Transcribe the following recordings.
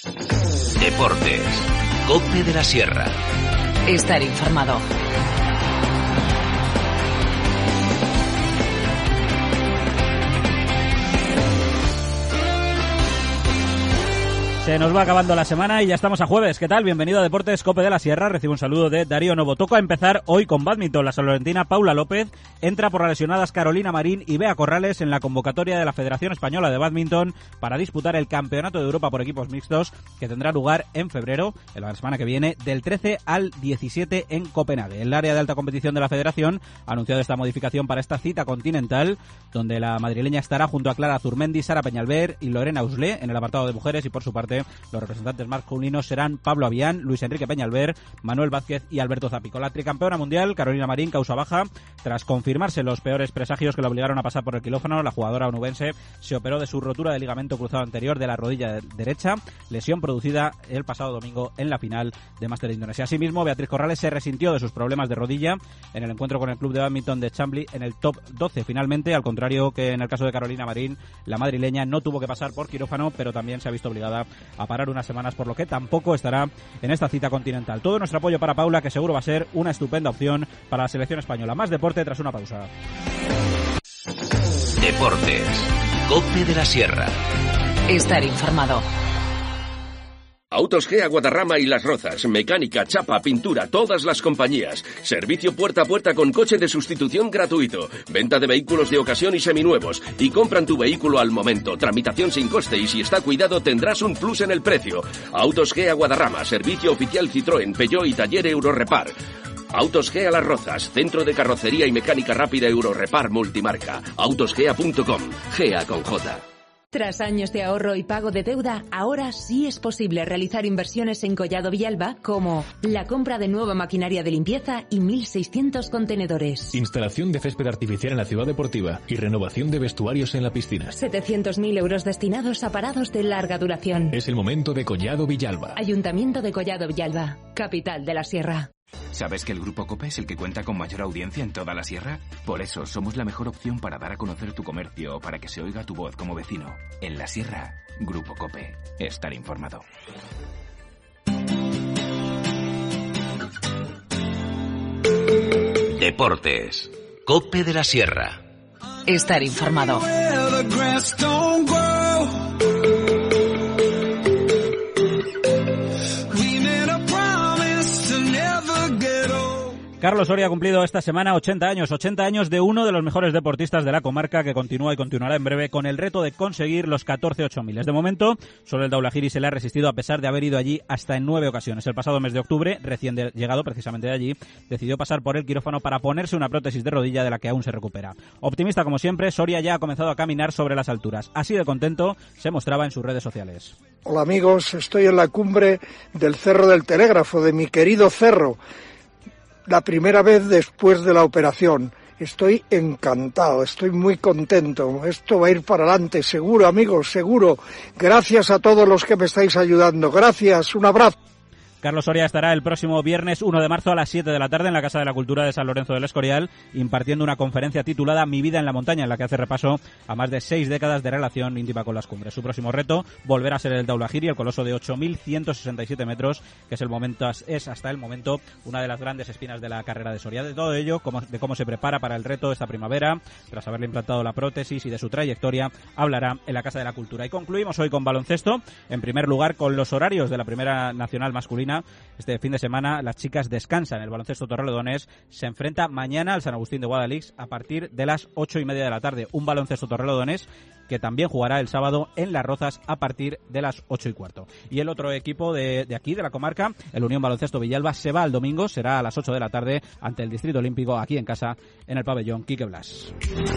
Deportes. COPE de la Sierra. Estar informado. Se nos va acabando la semana y ya estamos a jueves. ¿Qué tal? Bienvenido a Deportes COPE de la Sierra. Recibo un saludo de Darío Novo. Toca empezar hoy con bádminton. La sanlorentina Paula López entra por las lesionadas Carolina Marín y Bea Corrales en la convocatoria de la Federación Española de Bádminton para disputar el Campeonato de Europa por equipos mixtos que tendrá lugar en febrero, en la semana que viene, del 13 al 17 en Copenhague. El área de alta competición de la Federación ha anunciado esta modificación para esta cita continental, donde la madrileña estará junto a Clara Zurmendi, Sara Peñalver y Lorena Uslé en el apartado de mujeres, y por su parte los representantes masculinos serán Pablo Avián, Luis Enrique Peñalver, Manuel Vázquez y Alberto Zapico. La tricampeona mundial, Carolina Marín, causa baja. Tras confirmarse los peores presagios que la obligaron a pasar por el quirófano, la jugadora onubense se operó de su rotura de ligamento cruzado anterior de la rodilla derecha, lesión producida el pasado domingo en la final de Máster de Indonesia. Asimismo, Beatriz Corrales se resintió de sus problemas de rodilla en el encuentro con el club de bádminton de Chambly en el top 12. Finalmente, al contrario que en el caso de Carolina Marín, la madrileña no tuvo que pasar por quirófano, pero también se ha visto obligada a parar unas semanas, por lo que tampoco estará en esta cita continental. Todo nuestro apoyo para Paula, que seguro va a ser una estupenda opción para la selección española. Más deporte tras una pausa. Deportes. COPE de la Sierra. Estar informado. Autos Gea Guadarrama y Las Rozas, mecánica, chapa, pintura, todas las compañías. Servicio puerta a puerta con coche de sustitución gratuito. Venta de vehículos de ocasión y seminuevos. Y compran tu vehículo al momento. Tramitación sin coste y si está cuidado tendrás un plus en el precio. Autos Gea Guadarrama, servicio oficial Citroën, Peugeot y taller Eurorepar. Autos Gea Las Rozas, centro de carrocería y mecánica rápida Eurorepar multimarca. Autosgea.com, Gea con J. Tras años de ahorro y pago de deuda, ahora sí es posible realizar inversiones en Collado Villalba, como la compra de nueva maquinaria de limpieza y 1.600 contenedores. Instalación de césped artificial en la ciudad deportiva y renovación de vestuarios en la piscina. 700.000 euros destinados a parados de larga duración. Es el momento de Collado Villalba. Ayuntamiento de Collado Villalba, capital de la Sierra. ¿Sabes que el Grupo COPE es el que cuenta con mayor audiencia en toda la Sierra? Por eso somos la mejor opción para dar a conocer tu comercio o para que se oiga tu voz como vecino. En la Sierra, Grupo COPE. Estar informado. Deportes. COPE de la Sierra. Estar informado. Carlos Soria ha cumplido esta semana 80 años de uno de los mejores deportistas de la comarca, que continúa y continuará en breve con el reto de conseguir los 14 8000. De momento, solo el Daulagiri se le ha resistido a pesar de haber ido allí hasta en 9 ocasiones. El pasado mes de octubre, recién llegado precisamente de allí, decidió pasar por el quirófano para ponerse una prótesis de rodilla de la que aún se recupera. Optimista como siempre, Soria ya ha comenzado a caminar sobre las alturas. Así de contento se mostraba en sus redes sociales. Hola amigos, estoy en la cumbre del Cerro del Telégrafo, de mi querido cerro. La primera vez después de la operación. Estoy encantado, estoy muy contento. Esto va a ir para adelante, seguro, amigos, seguro. Gracias a todos los que me estáis ayudando. Gracias, un abrazo. Carlos Soria estará el próximo viernes 1 de marzo a las 7 de la tarde en la Casa de la Cultura de San Lorenzo del Escorial, impartiendo una conferencia titulada Mi vida en la montaña, en la que hace repaso a más de 6 décadas de relación íntima con las cumbres. Su próximo reto volverá a ser el Daulagiri, el coloso de 8.167 metros, que es hasta el momento una de las grandes espinas de la carrera de Soria. De todo ello, de cómo se prepara para el reto esta primavera, tras haberle implantado la prótesis, y de su trayectoria, hablará en la Casa de la Cultura. Y concluimos hoy con baloncesto, en primer lugar con los horarios de la Primera Nacional masculina. Este fin de semana las chicas descansan. El baloncesto Torrelodones se enfrenta mañana al San Agustín de Guadalix a partir de las 8:30 de la tarde. Un baloncesto Torrelodones que también jugará el sábado en Las Rozas a partir de las 8:15. Y el otro equipo de aquí, de la comarca, el Unión Baloncesto Villalba, se va el domingo, será a las 8 de la tarde ante el Distrito Olímpico, aquí en casa, en el pabellón Quique Blas.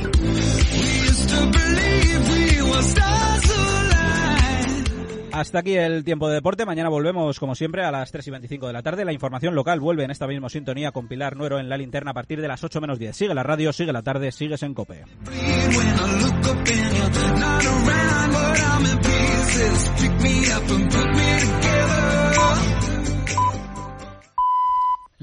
Hasta aquí el tiempo de deporte. Mañana volvemos, como siempre, a las 3:25 de la tarde. La información local vuelve en esta misma sintonía con Pilar Nuero en La Linterna a partir de las 8 menos 10. Sigue la radio, sigue la tarde, sigues en COPE. Pick me up and put me